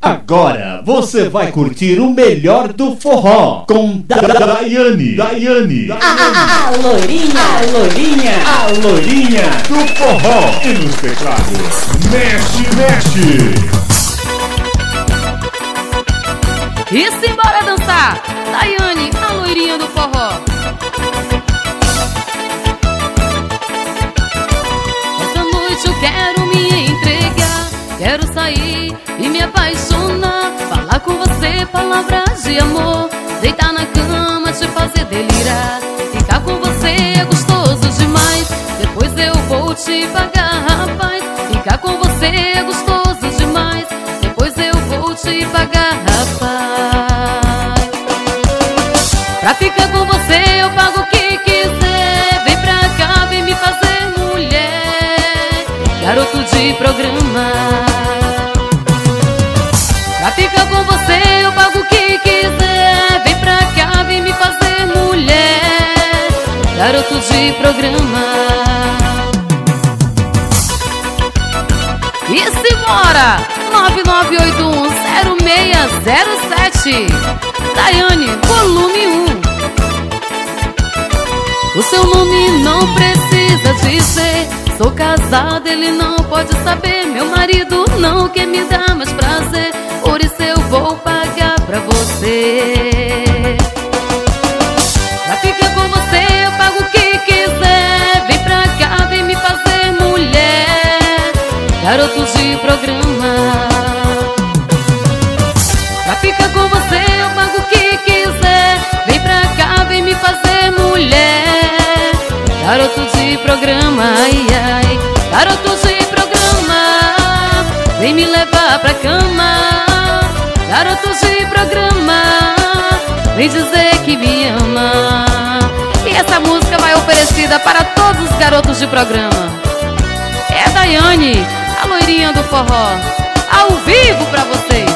Agora você vai curtir o melhor do forró com Daiane. A loirinha Do forró. E nos teclados, mexe. E simbora dançar, Daiane, a loirinha do forró. Essa noite eu quero me entregar, quero sair e me apaixonar, falar com você palavras de amor, deitar na cama, te fazer delirar. Ficar com você é gostoso demais, depois eu vou te pagar, rapaz. Ficar com você é gostoso demais, depois eu vou te pagar, rapaz. Pra ficar com você eu pago o que quiser. Vem pra cá, vem me fazer mulher, garoto de programa. Pra ficar com você eu pago o que quiser. Vem pra cá, vem me fazer mulher, garoto de programa. E simbora! 99810607 Daiane, volume 1. O seu nome não precisa dizer. Sou casada, ele não pode saber. Meu marido não quer me dar mais prazer, por isso eu vou pagar pra você. Pra ficar com você eu pago o que quiser. Vem pra cá, vem me fazer mulher, garoto de programa. Pra ficar com você eu pago o que quiser. Vem pra cá, vem me fazer mulher, garoto de programa. Ai, ai, garoto de programa, vem me levar pra cama. Garoto de programa, vem dizer que me ama. E essa música vai oferecida para todos os garotos de programa. É a Daiane, a loirinha do forró, ao vivo pra vocês.